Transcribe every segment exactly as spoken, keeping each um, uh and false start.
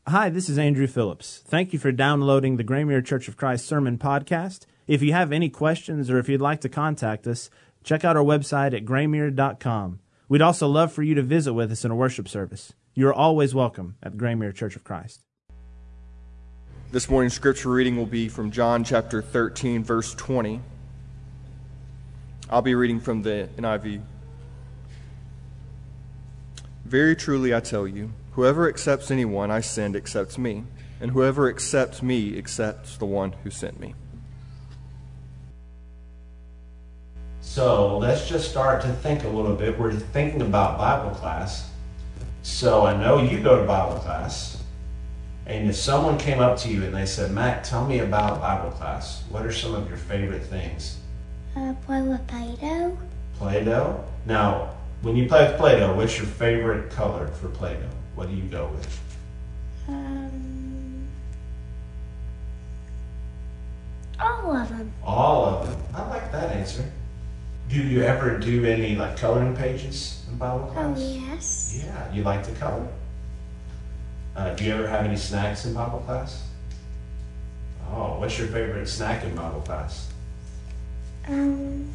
Hi, this is Andrew Phillips. Thank you for downloading the Graymere Church of Christ Sermon Podcast. If you have any questions or if you'd like to contact us, check out our website at graymere dot com. We'd also love for you to visit with us in a worship service. You are always welcome at the Graymere Church of Christ. This morning's scripture reading will be from John chapter thirteen, verse twenty. I'll be reading from the N I V. Very truly I tell you, whoever accepts anyone I send accepts me, and whoever accepts me accepts the one who sent me. So let's just start to think a little bit. We're thinking about Bible class. So I know you go to Bible class. And if someone came up to you and they said, Matt, tell me about Bible class. What are some of your favorite things? Uh, play with Play-Doh. Play-Doh? Now, when you play with Play-Doh, what's your favorite color for Play-Doh? What do you go with? Um, all of them. All of them. I like that answer. Do you ever do any like coloring pages in Bible class? Oh, yes. Yeah, you like to color. Uh, do you ever have any snacks in Bible class? Oh, what's your favorite snack in Bible class? Um,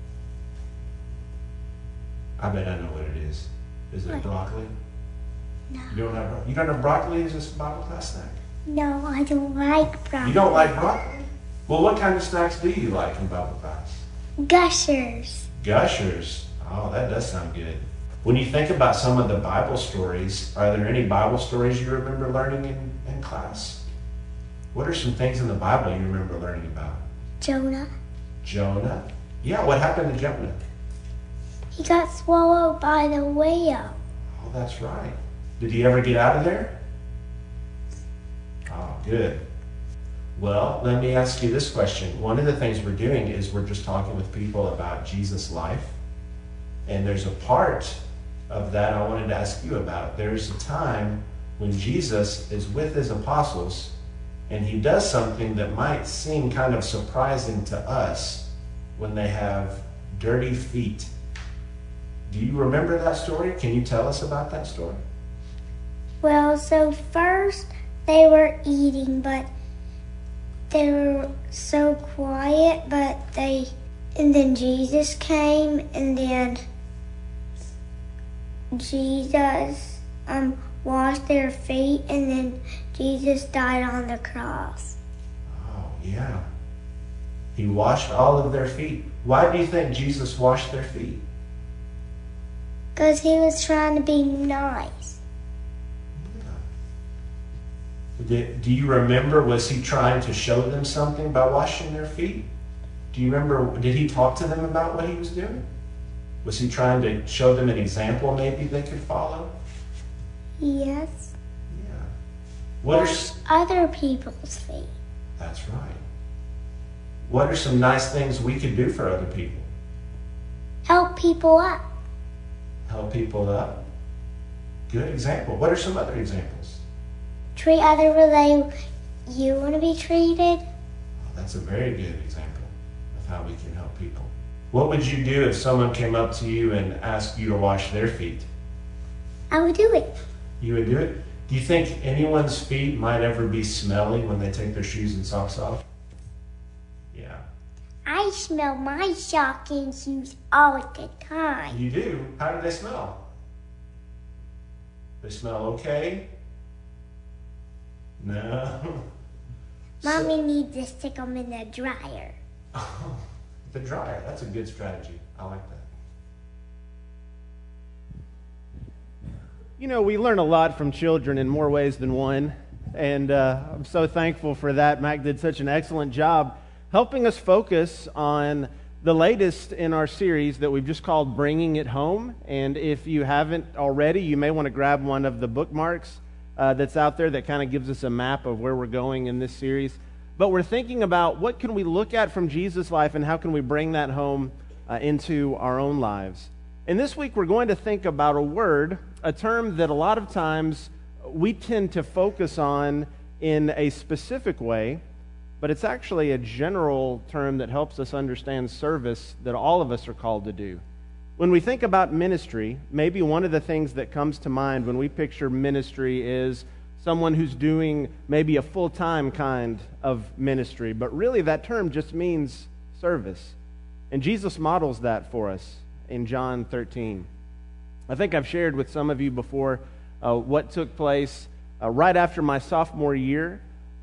I bet I know what it is. Is it what? broccoli? No. You don't have you don't have broccoli as a Bible class snack? No, I don't like broccoli. You don't like broccoli? Well, what kind of snacks do you like in Bible class? Gushers. Gushers. Oh, that does sound good. When you think about some of the Bible stories, are there any Bible stories you remember learning in, in class? What are some things in the Bible you remember learning about? Jonah. Jonah? Yeah, what happened to Jonah? He got swallowed by the whale. Oh, that's right. Did he ever get out of there? Oh, good. Well, let me ask you this question. One of the things we're doing is we're just talking with people about Jesus' life. And there's a part of that I wanted to ask you about. There's a time when Jesus is with his apostles and he does something that might seem kind of surprising to us when they have dirty feet. Do you remember that story? Can you tell us about that story? Well, so first they were eating, but they were so quiet, but they, and then Jesus came, and then Jesus um washed their feet, and then Jesus died on the cross. Oh, yeah. He washed all of their feet. Why do you think Jesus washed their feet? Because he was trying to be nice. Did, do you remember, was he trying to show them something by washing their feet? Do you remember, did he talk to them about what he was doing? Was he trying to show them an example maybe they could follow? Yes. Yeah. What Wash are, other people's feet. that's right. What are some nice things we could do for other people? Help people up. Help people up. Good example. What are some other examples? Treat others the way you want to be treated. Oh, that's a very good example of how we can help people. What would you do if someone came up to you and asked you to wash their feet? I would do it. You would do it? Do you think anyone's feet might ever be smelly when they take their shoes and socks off? Yeah. I smell my stocking shoes all the time. You do? How do they smell? They smell okay? No. Mommy needs to stick them in the dryer. Oh, the dryer. That's a good strategy. I like that. You know, we learn a lot from children in more ways than one, and uh, I'm so thankful for that. Mac did such an excellent job helping us focus on the latest in our series that we've just called Bringing It Home. And if you haven't already, you may want to grab one of the bookmarks uh, that's out there that kind of gives us a map of where we're going in this series. But we're thinking about what can we look at from Jesus' life and how can we bring that home uh, into our own lives. And this week we're going to think about a word, a term that a lot of times we tend to focus on in a specific way, but it's actually a general term that helps us understand service that all of us are called to do. When we think about ministry, maybe one of the things that comes to mind when we picture ministry is someone who's doing maybe a full-time kind of ministry, but really that term just means service. And Jesus models that for us in John thirteen. I think I've shared with some of you before uh, what took place uh, right after my sophomore year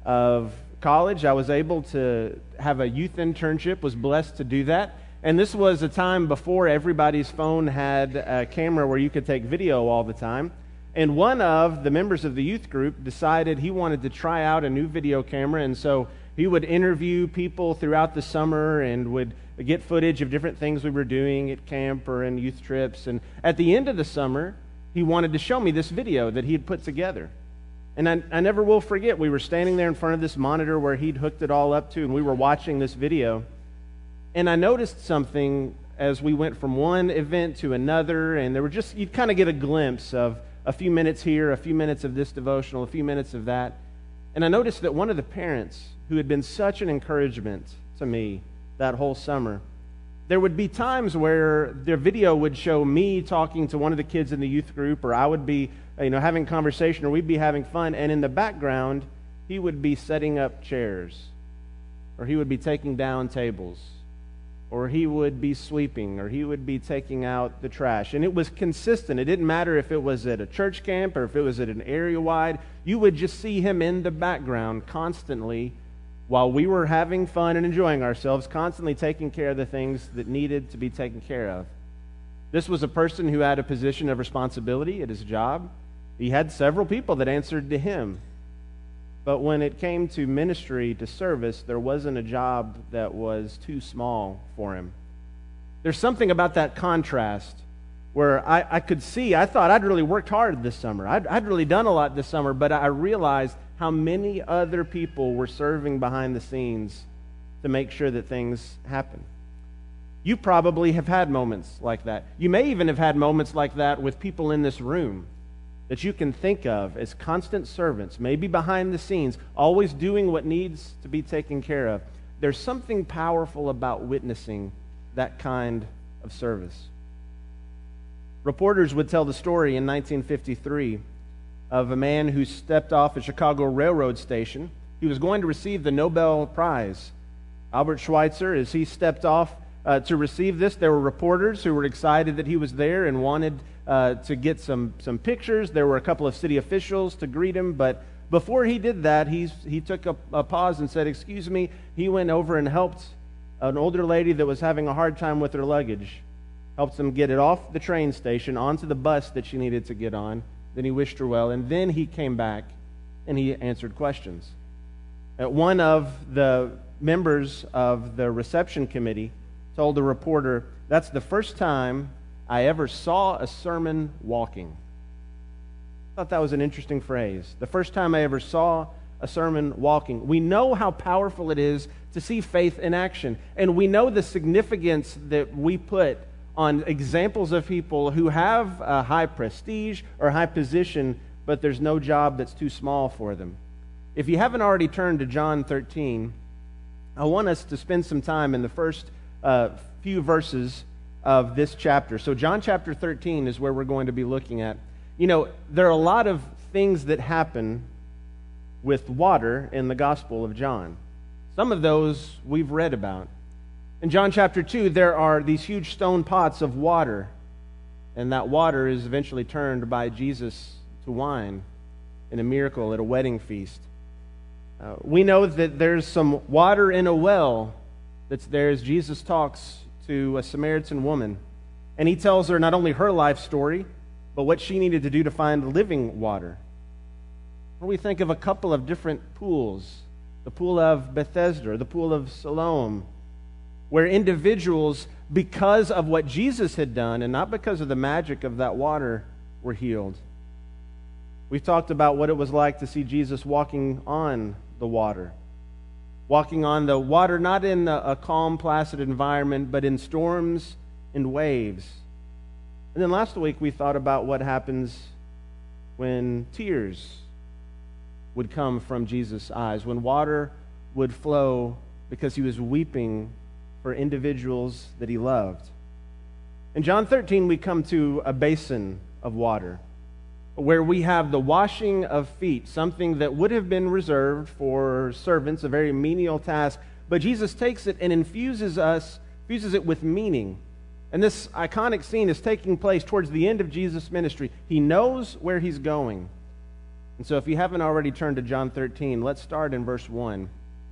of college. I was able to have a youth internship, was blessed to do that. And this was a time before everybody's phone had a camera where you could take video all the time. And one of the members of the youth group decided he wanted to try out a new video camera, and so he would interview people throughout the summer and would get footage of different things we were doing at camp or in youth trips. And at the end of the summer, he wanted to show me this video that he had put together. And I, I never will forget, we were standing there in front of this monitor where he'd hooked it all up to, and we were watching this video. And I noticed something as we went from one event to another, and there were just, you'd kind of get a glimpse of a few minutes here, a few minutes of this devotional, a few minutes of that. And I noticed that one of the parents, who had been such an encouragement to me that whole summer, there would be times where their video would show me talking to one of the kids in the youth group, or I would be, you know, having conversation, or we'd be having fun, and in the background, he would be setting up chairs, or he would be taking down tables, or he would be sweeping, or he would be taking out the trash. And it was consistent. It didn't matter if it was at a church camp or if it was at an area-wide. You would just see him in the background constantly while we were having fun and enjoying ourselves, constantly taking care of the things that needed to be taken care of. This was a person who had a position of responsibility at his job. He had several people that answered to him. But when it came to ministry, to service, there wasn't a job that was too small for him. There's something about that contrast where I, I could see, I thought I'd really worked hard this summer. I'd, I'd really done a lot this summer, but I realized how many other people were serving behind the scenes to make sure that things happen. You probably have had moments like that. You may even have had moments like that with people in this room that you can think of as constant servants, maybe behind the scenes, always doing what needs to be taken care of. There's something powerful about witnessing that kind of service. Reporters would tell the story in nineteen fifty-three of a man who stepped off a Chicago railroad station. He was going to receive the Nobel Prize. Albert Schweitzer, as he stepped off uh, to receive this, there were reporters who were excited that he was there and wanted Uh, to get some, some pictures. There were a couple of city officials to greet him, but before he did that, he's, he took a, a pause and said, "Excuse me." He went over and helped an older lady that was having a hard time with her luggage, helped them get it off the train station onto the bus that she needed to get on. Then he wished her well, and then he came back and he answered questions. Uh, one of the members of the reception committee told the reporter, "That's the first time I ever saw a sermon walking." I thought that was an interesting phrase. The first time I ever saw a sermon walking. We know how powerful it is to see faith in action, and we know the significance that we put on examples of people who have a high prestige or high position, but there's no job that's too small for them. If you haven't already turned to John thirteen, I want us to spend some time in the first uh, few verses of this chapter. So John chapter thirteen is where we're going to be looking at. You know, there are a lot of things that happen with water in the Gospel of John. Some of those we've read about. In John chapter two, there are these huge stone pots of water, and that water is eventually turned by Jesus to wine in a miracle at a wedding feast. Uh, we know that there's some water in a well that's there as Jesus talks to a Samaritan woman. And he tells her not only her life story, but what she needed to do to find living water. Or we think of a couple of different pools, the pool of Bethesda, or the pool of Siloam, where individuals, because of what Jesus had done, and not because of the magic of that water, were healed. We've talked about what it was like to see Jesus walking on the water. Walking on the water, not in a, a calm, placid environment, but in storms and waves. And then last week we thought about what happens when tears would come from Jesus' eyes, when water would flow because he was weeping for individuals that he loved. In John thirteen, we come to a basin of water. where we have the washing of feet, something that would have been reserved for servants, a very menial task. But Jesus takes it and infuses us, infuses it with meaning. And this iconic scene is taking place towards the end of Jesus' ministry. He knows where he's going. And so if you haven't already turned to John thirteen, let's start in verse one.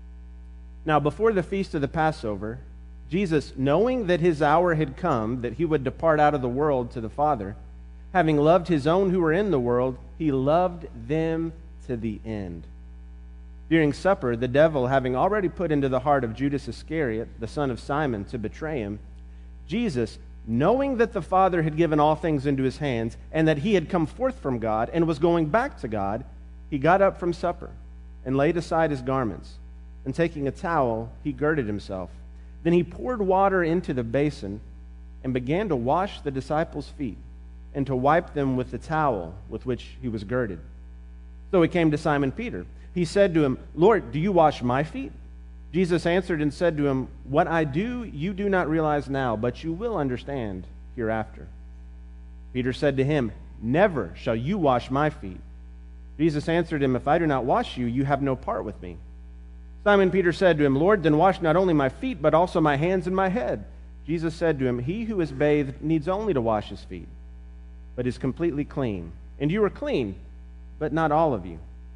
Now, before the feast of the Passover, Jesus, knowing that his hour had come, that he would depart out of the world to the Father, having loved his own who were in the world, he loved them to the end. During supper, the devil, having already put into the heart of Judas Iscariot, the son of Simon, to betray him, Jesus, knowing that the Father had given all things into his hands, and that he had come forth from God and was going back to God, he got up from supper and laid aside his garments, and taking a towel, he girded himself. Then he poured water into the basin and began to wash the disciples' feet and to wipe them with the towel with which he was girded. So he came to Simon Peter. He said to him, Lord, do you wash my feet? Jesus answered and said to him, what I do you do not realize now, but you will understand hereafter. Peter said to him, never shall you wash my feet. Jesus answered him, if I do not wash you, you have no part with me. Simon Peter said to him, Lord, then wash not only my feet, but also my hands and my head. Jesus said to him, he who is bathed needs only to wash his feet, but is completely clean. And you are clean, but not all of you.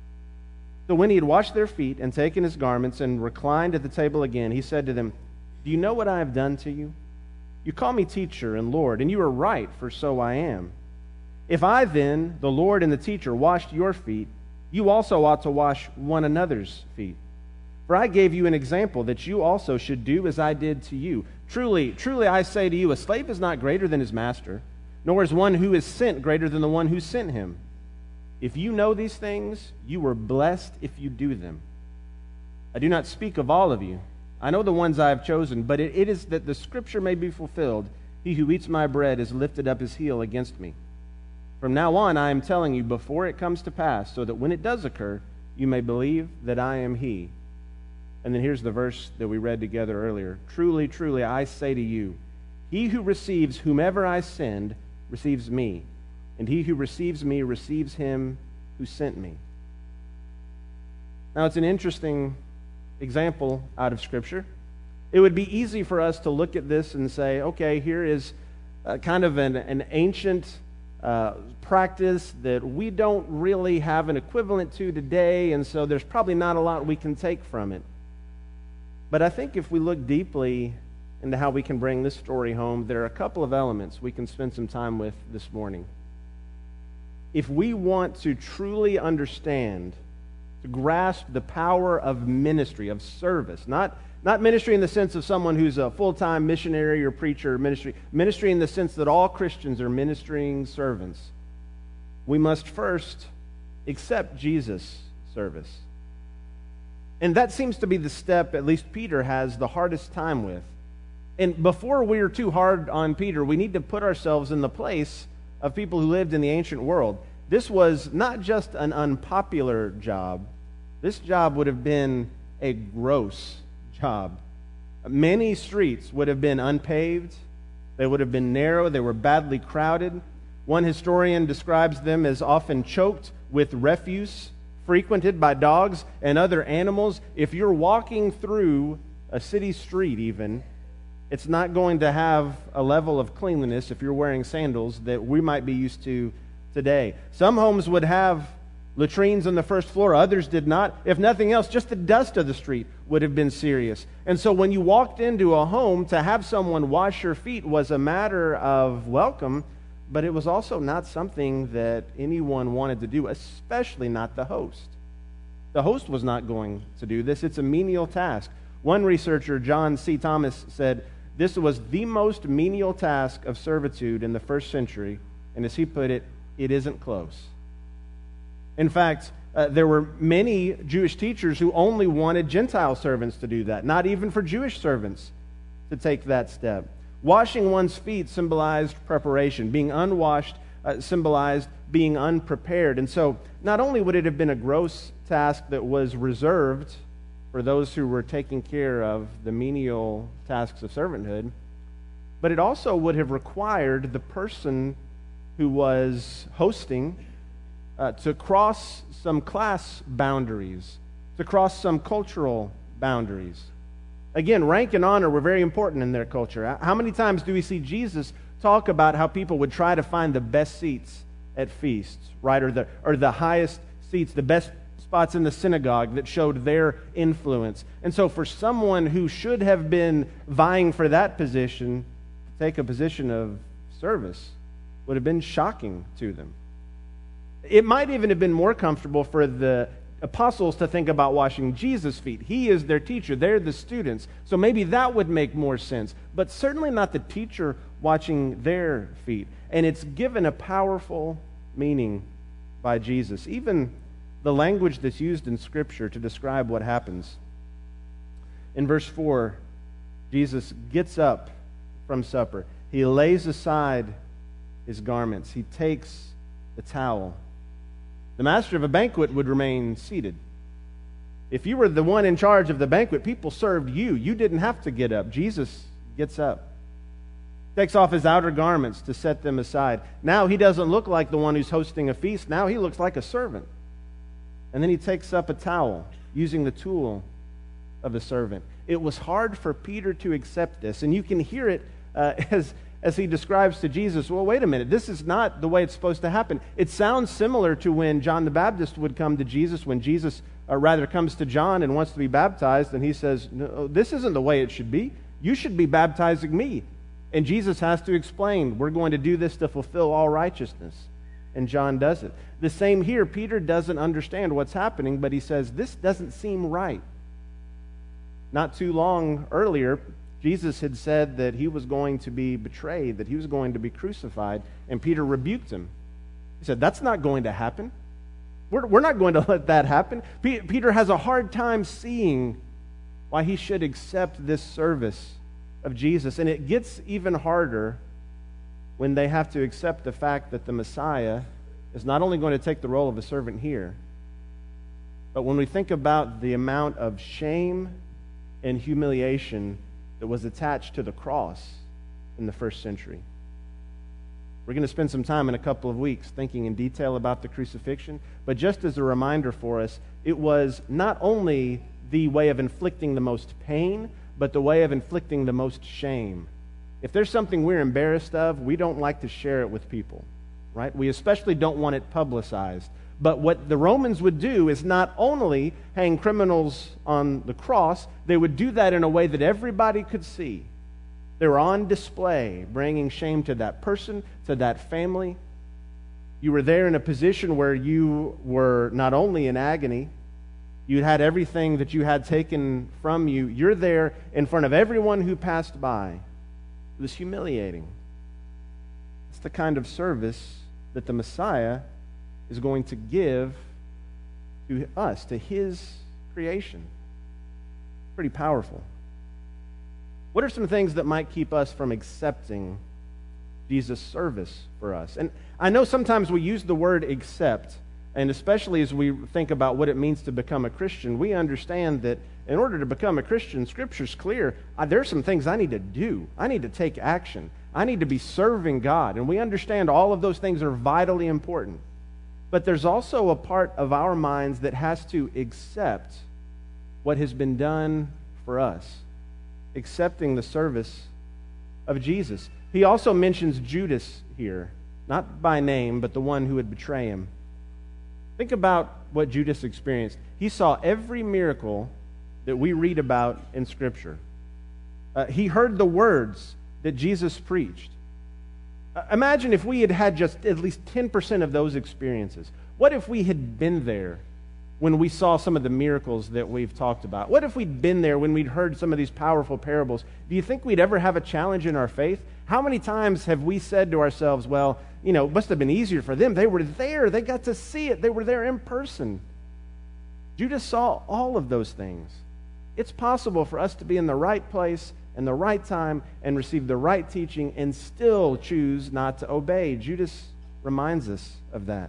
So when he had washed their feet and taken his garments and reclined at the table again, he said to them, do you know what I have done to you? You call me teacher and Lord, and you are right, for so I am. If I then, the Lord and the teacher, washed your feet, you also ought to wash one another's feet. For I gave you an example that you also should do as I did to you. Truly, truly I say to you, a slave is not greater than his master, nor is one who is sent greater than the one who sent him. If you know these things, you are blessed if you do them. I do not speak of all of you. I know the ones I have chosen, but it, it is that the scripture may be fulfilled. He who eats my bread has lifted up his heel against me. From now on, I am telling you before it comes to pass, so that when it does occur, you may believe that I am he. And then here's the verse that we read together earlier. Truly, truly, I say to you, he who receives whomever I send receives me, and he who receives me receives him who sent me. Now, it's an interesting example out of Scripture. It would be easy for us to look at this and say, okay, here is uh, kind of an, an ancient uh, practice that we don't really have an equivalent to today, and so there's probably not a lot we can take from it. But I think if we look deeply into how we can bring this story home, there are a couple of elements we can spend some time with this morning. If we want to truly understand, to grasp the power of ministry, of service, not, not ministry in the sense of someone who's a full-time missionary or preacher or ministry, ministry in the sense that all Christians are ministering servants, we must first accept Jesus' service. And that seems to be the step, at least Peter has the hardest time with. And before we're too hard on Peter, we need to put ourselves in the place of people who lived in the ancient world. This was not just an unpopular job. This job would have been a gross job. Many streets would have been unpaved. They would have been narrow. They were badly crowded. One historian describes them as often choked with refuse, frequented by dogs and other animals. If you're walking through a city street even, it's not going to have a level of cleanliness if you're wearing sandals that we might be used to today. Some homes would have latrines on the first floor, others did not. If nothing else, just the dust of the street would have been serious. And so when you walked into a home, to have someone wash your feet was a matter of welcome, but it was also not something that anyone wanted to do, especially not the host. The host was not going to do this. It's a menial task. One researcher, John C. Thomas, said this was the most menial task of servitude in the first century, and as he put it, it isn't close. In fact, uh, there were many Jewish teachers who only wanted Gentile servants to do that, not even for Jewish servants to take that step. Washing one's feet symbolized preparation. Being unwashed uh, symbolized being unprepared. And so not only would it have been a gross task that was reserved for those who were taking care of the menial tasks of servanthood, but it also would have required the person who was hosting uh, to cross some class boundaries, to cross some cultural boundaries. Again, rank and honor were very important in their culture. How many times do we see Jesus talk about how people would try to find the best seats at feasts, right? Or the, or the highest seats, the best spots in the synagogue that showed their influence. And so for someone who should have been vying for that position, to take a position of service would have been shocking to them. It might even have been more comfortable for the apostles to think about washing Jesus' feet. He is their teacher. They're the students. So maybe that would make more sense. But certainly not the teacher washing their feet. And it's given a powerful meaning by Jesus. Even the language that's used in Scripture to describe what happens. In verse four, Jesus gets up from supper. He lays aside his garments. He takes the towel. The master of a banquet would remain seated. If you were the one in charge of the banquet, people served you. You didn't have to get up. Jesus gets up, takes off his outer garments to set them aside. Now he doesn't look like the one who's hosting a feast. Now he looks like a servant. And then he takes up a towel, using the tool of the servant. It was hard for Peter to accept this, and you can hear it uh, as as he describes to Jesus, well, wait a minute, this is not the way it's supposed to happen. It sounds similar to when John the Baptist would come to Jesus, when Jesus uh, rather comes to John and wants to be baptized, and he says, no, this isn't the way it should be. You should be baptizing me. And Jesus has to explain, we're going to do this to fulfill all righteousness. And John does it. The same here, Peter doesn't understand what's happening, but he says, this doesn't seem right. Not too long earlier, Jesus had said that he was going to be betrayed, that he was going to be crucified, and Peter rebuked him. He said, that's not going to happen. We're, we're not going to let that happen. P- Peter has a hard time seeing why he should accept this service of Jesus, and it gets even harder when they have to accept the fact that the Messiah is not only going to take the role of a servant here, but when we think about the amount of shame and humiliation that was attached to the cross in the first century. We're going to spend some time in a couple of weeks thinking in detail about the crucifixion, but just as a reminder for us, it was not only the way of inflicting the most pain, but the way of inflicting the most shame. If there's something we're embarrassed of, we don't like to share it with people, right? We especially don't want it publicized. But what the Romans would do is not only hang criminals on the cross, they would do that in a way that everybody could see. They were on display, bringing shame to that person, to that family. You were there in a position where you were not only in agony, you had everything that you had taken from you. You're there in front of everyone who passed by. It was humiliating. It's the kind of service that the Messiah is going to give to us, to his creation. Pretty powerful. What are some things that might keep us from accepting Jesus' service for us? And I know sometimes we use the word accept, and especially as we think about what it means to become a Christian, we understand that in order to become a Christian, Scripture's clear. I, there are some things I need to do. I need to take action. I need to be serving God. And we understand all of those things are vitally important. But there's also a part of our minds that has to accept what has been done for us, accepting the service of Jesus. He also mentions Judas here, not by name, but the one who would betray him. Think about what Judas experienced. He saw every miracle that we read about in Scripture. Uh, he heard the words that Jesus preached. Uh, imagine if we had had just at least ten percent of those experiences. What if we had been there when we saw some of the miracles that we've talked about? What if we'd been there when we'd heard some of these powerful parables? Do you think we'd ever have a challenge in our faith? How many times have we said to ourselves, well, you know, it must have been easier for them. They were there. They got to see it. They were there in person. Judas saw all of those things. It's possible for us to be in the right place in the right time and receive the right teaching and still choose not to obey. Judas reminds us of that.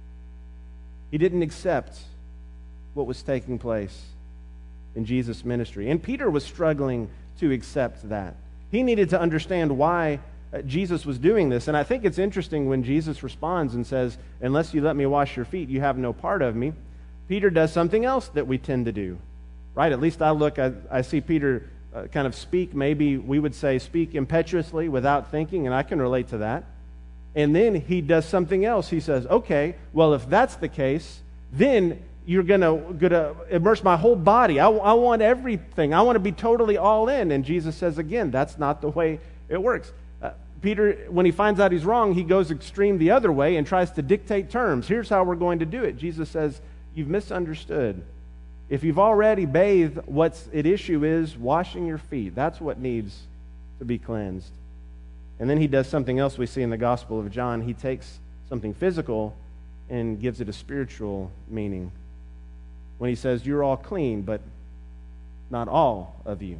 He didn't accept what was taking place in Jesus' ministry. And Peter was struggling to accept that. He needed to understand why uh, Jesus was doing this. And I think it's interesting when Jesus responds and says, unless you let me wash your feet, you have no part of me. Peter does something else that we tend to do, right? At least I look, I, I see Peter uh, kind of speak, maybe we would say speak impetuously without thinking, and I can relate to that. And then he does something else. He says, okay, well, if that's the case, then you're going to gonna immerse my whole body. I, I want everything. I want to be totally all in. And Jesus says, again, that's not the way it works. Uh, Peter, when he finds out he's wrong, he goes extreme the other way and tries to dictate terms. Here's how we're going to do it. Jesus says, you've misunderstood. If you've already bathed, what's at issue is washing your feet. That's what needs to be cleansed. And then he does something else we see in the Gospel of John. He takes something physical and gives it a spiritual meaning. When he says, you're all clean, but not all of you.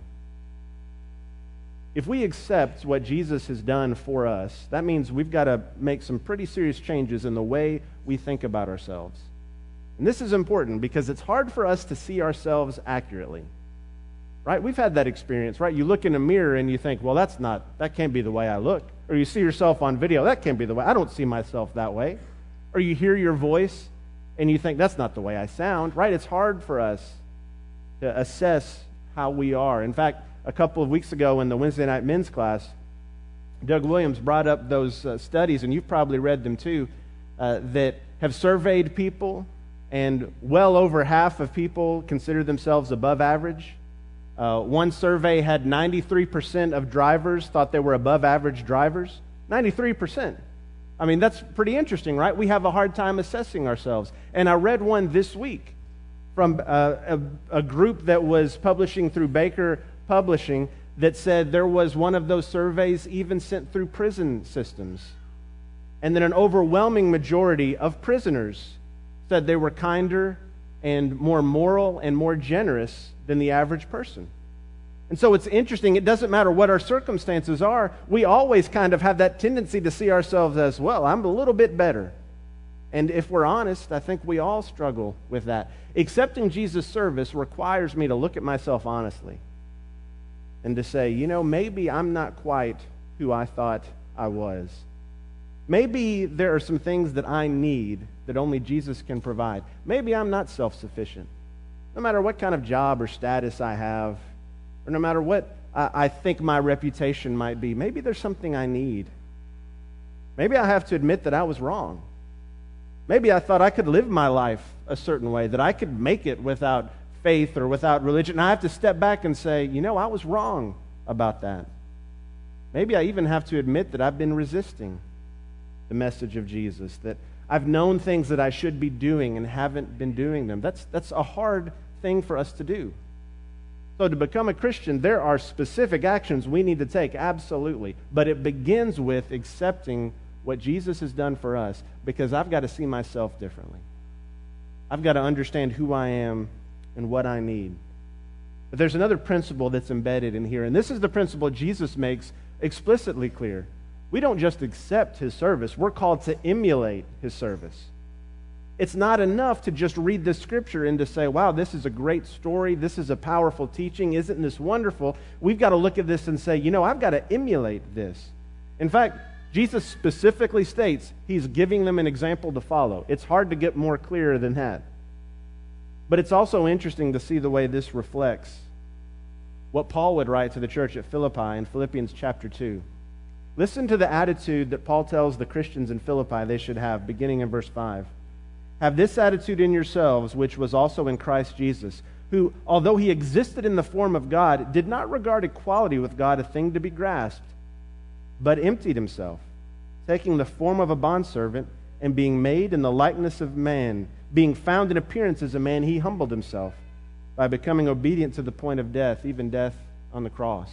If we accept what Jesus has done for us, that means we've got to make some pretty serious changes in the way we think about ourselves. And this is important because it's hard for us to see ourselves accurately. Right? We've had that experience, right? You look in a mirror and you think, well, that's not, that can't be the way I look. Or you see yourself on video, that can't be the way, I don't see myself that way. Or you hear your voice and you think, that's not the way I sound, right? It's hard for us to assess how we are. In fact, a couple of weeks ago in the Wednesday night men's class, Doug Williams brought up those uh, studies, and you've probably read them too, uh, that have surveyed people, and well over half of people consider themselves above average. Uh, one survey had ninety-three percent of drivers thought they were above average drivers. ninety-three percent. I mean, that's pretty interesting, right? We have a hard time assessing ourselves. And I read one this week from uh, a, a group that was publishing through Baker Publishing that said there was one of those surveys even sent through prison systems. And then an overwhelming majority of prisoners said they were kinder and more moral and more generous than the average person. And so it's interesting, it doesn't matter what our circumstances are, we always kind of have that tendency to see ourselves as, well, I'm a little bit better. And if we're honest, I think we all struggle with that. Accepting Jesus' service requires me to look at myself honestly and to say, you know, maybe I'm not quite who I thought I was. Maybe there are some things that I need that only Jesus can provide. Maybe I'm not self-sufficient. No matter what kind of job or status I have, or no matter what I, I think my reputation might be, maybe there's something I need. Maybe I have to admit that I was wrong. Maybe I thought I could live my life a certain way, that I could make it without faith or without religion. And I have to step back and say, you know, I was wrong about that. Maybe I even have to admit that I've been resisting the message of Jesus, that I've known things that I should be doing and haven't been doing them. That's, that's a hard thing for us to do. So to become a Christian, there are specific actions we need to take, absolutely. But it begins with accepting what Jesus has done for us, because I've got to see myself differently. I've got to understand who I am and what I need. But there's another principle that's embedded in here, and this is the principle Jesus makes explicitly clear. We don't just accept his service, we're called to emulate his service. It's not enough to just read the scripture and to say, wow, this is a great story, this is a powerful teaching, isn't this wonderful? We've got to look at this and say, you know, I've got to emulate this. In fact, Jesus specifically states he's giving them an example to follow. It's hard to get more clear than that. But it's also interesting to see the way this reflects what Paul would write to the church at Philippi in Philippians chapter two. Listen to the attitude that Paul tells the Christians in Philippi they should have, beginning in verse five. Have this attitude in yourselves, which was also in Christ Jesus, who, although he existed in the form of God, did not regard equality with God a thing to be grasped, but emptied himself, taking the form of a bondservant and being made in the likeness of man. Being found in appearance as a man, he humbled himself by becoming obedient to the point of death, even death on the cross.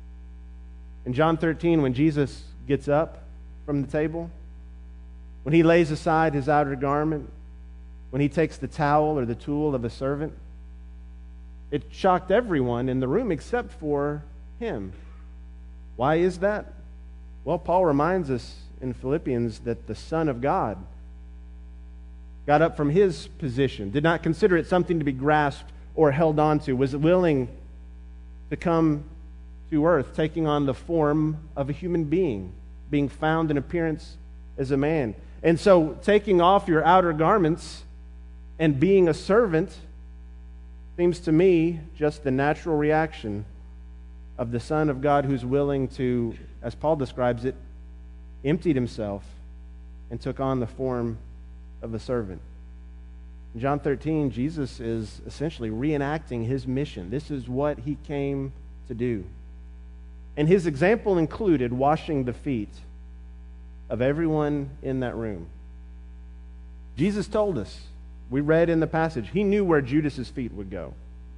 In John thirteen, when Jesus gets up from the table, when he lays aside his outer garment, when he takes the towel or the tool of a servant, it shocked everyone in the room except for him. Why is that? Well, Paul reminds us in Philippians that the Son of God got up from his position, did not consider it something to be grasped or held on to, was willing to come to earth, taking on the form of a human being, being found in appearance as a man. And so taking off your outer garments and being a servant seems to me just the natural reaction of the Son of God who's willing to, as Paul describes it, emptied himself and took on the form of a servant. In John thirteen, Jesus is essentially reenacting his mission. This is what he came to do. And his example included washing the feet of everyone in that room. Jesus told us, we read in the passage, he knew where Judas's feet would go.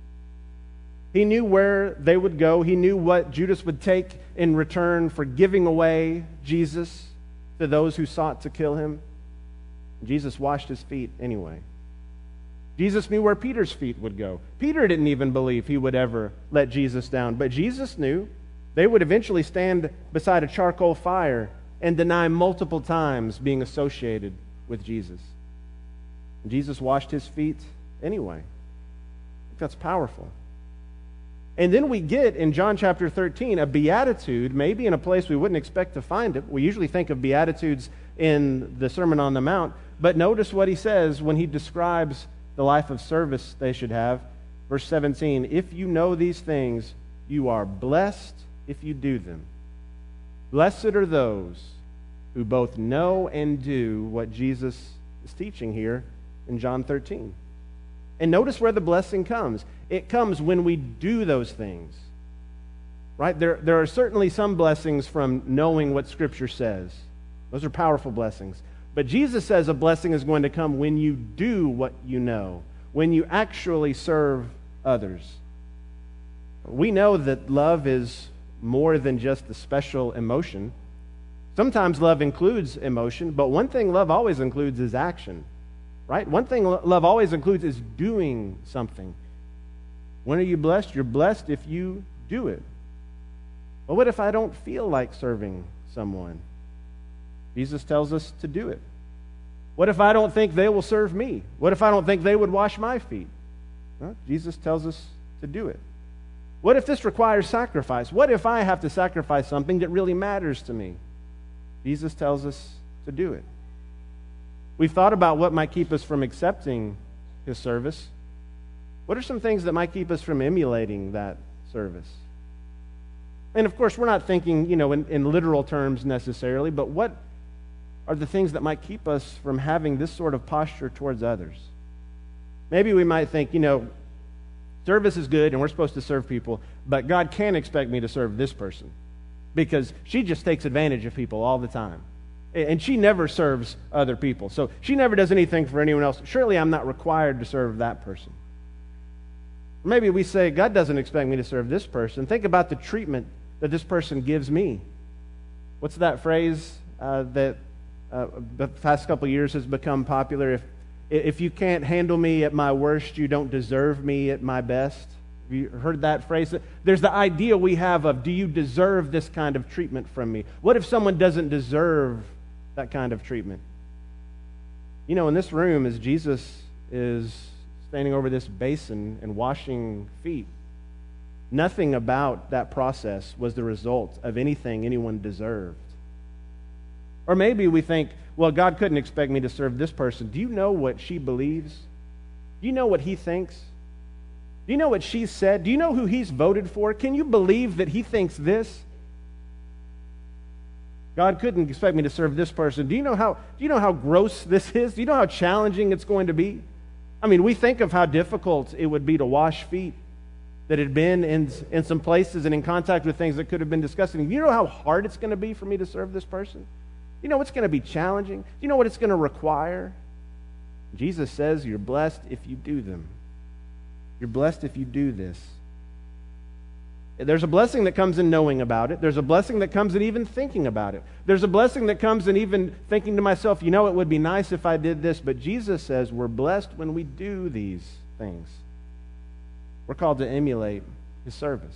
He knew where they would go. He knew what Judas would take in return for giving away Jesus to those who sought to kill him. Jesus washed his feet anyway. Jesus knew where Peter's feet would go. Peter didn't even believe he would ever let Jesus down, but Jesus knew they would eventually stand beside a charcoal fire and deny multiple times being associated with Jesus. Jesus washed his feet anyway. I think that's powerful. And then we get in John chapter thirteen a beatitude, maybe in a place we wouldn't expect to find it. We usually think of beatitudes in the Sermon on the Mount, but notice what he says when he describes the life of service they should have. Verse seventeen, if you know these things, you are blessed if you do them. Blessed are those who both know and do what Jesus is teaching here in John thirteen. And notice where the blessing comes. It comes when we do those things. Right? There, there are certainly some blessings from knowing what Scripture says. Those are powerful blessings. But Jesus says a blessing is going to come when you do what you know, when you actually serve others. We know that love is more than just a special emotion. Sometimes love includes emotion, but one thing love always includes is action. Right? One thing love always includes is doing something. When are you blessed? You're blessed if you do it. But what if I don't feel like serving someone? Jesus tells us to do it. What if I don't think they will serve me? What if I don't think they would wash my feet? Well, Jesus tells us to do it. What if this requires sacrifice? What if I have to sacrifice something that really matters to me? Jesus tells us to do it. We've thought about what might keep us from accepting his service. What are some things that might keep us from emulating that service? And of course, we're not thinking, you know, in, in literal terms necessarily, but what are the things that might keep us from having this sort of posture towards others? Maybe we might think, you know, service is good and we're supposed to serve people, but God can't expect me to serve this person because she just takes advantage of people all the time. And she never serves other people. So she never does anything for anyone else. Surely I'm not required to serve that person. Maybe we say, God doesn't expect me to serve this person. Think about the treatment that this person gives me. What's that phrase uh, that uh, the past couple of years has become popular? If, if you can't handle me at my worst, you don't deserve me at my best. Have you heard that phrase? There's the idea we have of, do you deserve this kind of treatment from me? What if someone doesn't deserve that kind of treatment? You know, in this room, as Jesus is standing over this basin and washing feet, nothing about that process was the result of anything anyone deserved. Or maybe we think, well, God couldn't expect me to serve this person. Do you know what she believes? Do you know what he thinks? Do you know what she said? Do you know who he's voted for? Can you believe that he thinks this? God couldn't expect me to serve this person. Do you know how, do you know how gross this is? Do you know how challenging it's going to be? I mean, we think of how difficult it would be to wash feet that had been in, in some places and in contact with things that could have been disgusting. Do you know how hard it's going to be for me to serve this person? Do you know what's going to be challenging? Do you know what it's going to require? Jesus says you're blessed if you do them. You're blessed if you do this. There's a blessing that comes in knowing about it. There's a blessing that comes in even thinking about it. There's a blessing that comes in even thinking to myself, you know, it would be nice if I did this. But Jesus says we're blessed when we do these things. We're called to emulate his service.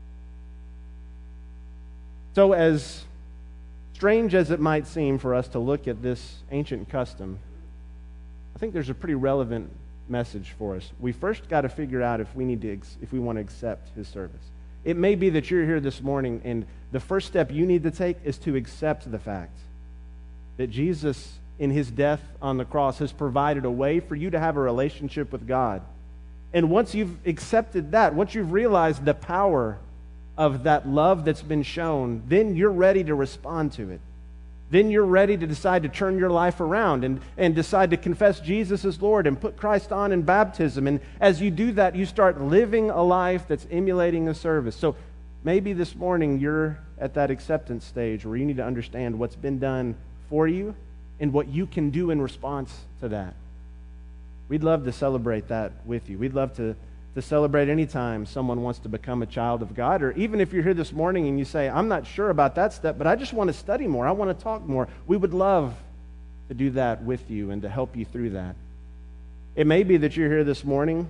So as strange as it might seem for us to look at this ancient custom, I think there's a pretty relevant message for us. We first got to figure out if we need to, if we want to accept his service. It may be that you're here this morning, and the first step you need to take is to accept the fact that Jesus, in his death on the cross, has provided a way for you to have a relationship with God. And once you've accepted that, once you've realized the power of that love that's been shown, then you're ready to respond to it. Then you're ready to decide to turn your life around and, and decide to confess Jesus as Lord and put Christ on in baptism. And as you do that, you start living a life that's emulating a service. So maybe this morning you're at that acceptance stage where you need to understand what's been done for you and what you can do in response to that. We'd love to celebrate that with you. We'd love to to celebrate any time someone wants to become a child of God, or even if you're here this morning and you say, I'm not sure about that step, but I just want to study more, I want to talk more. We would love to do that with you and to help you through that. It may be that you're here this morning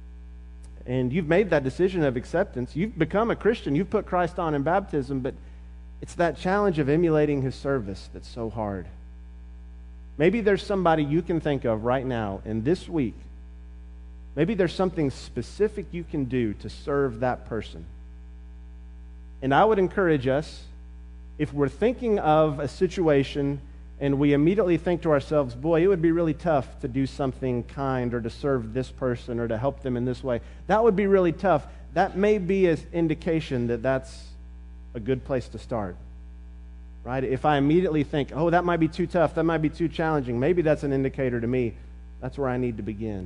and you've made that decision of acceptance. You've become a Christian. You've put Christ on in baptism, but it's that challenge of emulating his service that's so hard. Maybe there's somebody you can think of right now and this week. Maybe there's something specific you can do to serve that person. And I would encourage us, if we're thinking of a situation and we immediately think to ourselves, boy, it would be really tough to do something kind or to serve this person or to help them in this way. That would be really tough. That may be an indication that that's a good place to start. Right? If I immediately think, oh, that might be too tough, that might be too challenging, maybe that's an indicator to me that's where I need to begin.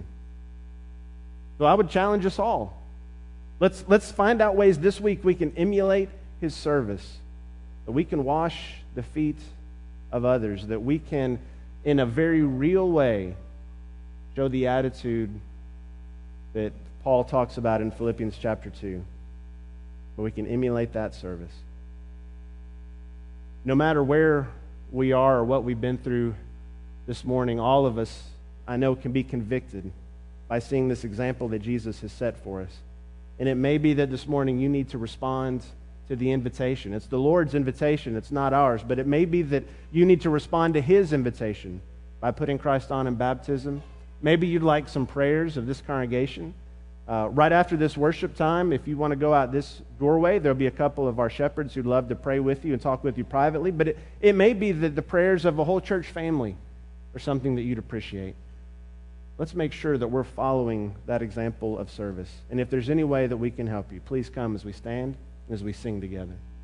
So I would challenge us all. Let's, let's find out ways this week we can emulate his service, that we can wash the feet of others, that we can, in a very real way, show the attitude that Paul talks about in Philippians chapter two, where we can emulate that service. No matter where we are or what we've been through this morning, all of us, I know, can be convicted by seeing this example that Jesus has set for us. And it may be that this morning you need to respond to the invitation. It's the Lord's invitation, it's not ours, but it may be that you need to respond to his invitation by putting Christ on in baptism. Maybe you'd like some prayers of this congregation. Uh, right after this worship time, if you want to go out this doorway, there'll be a couple of our shepherds who'd love to pray with you and talk with you privately, but it, it may be that the prayers of a whole church family are something that you'd appreciate. Let's make sure that we're following that example of service. And if there's any way that we can help you, please come as we stand, as we sing together.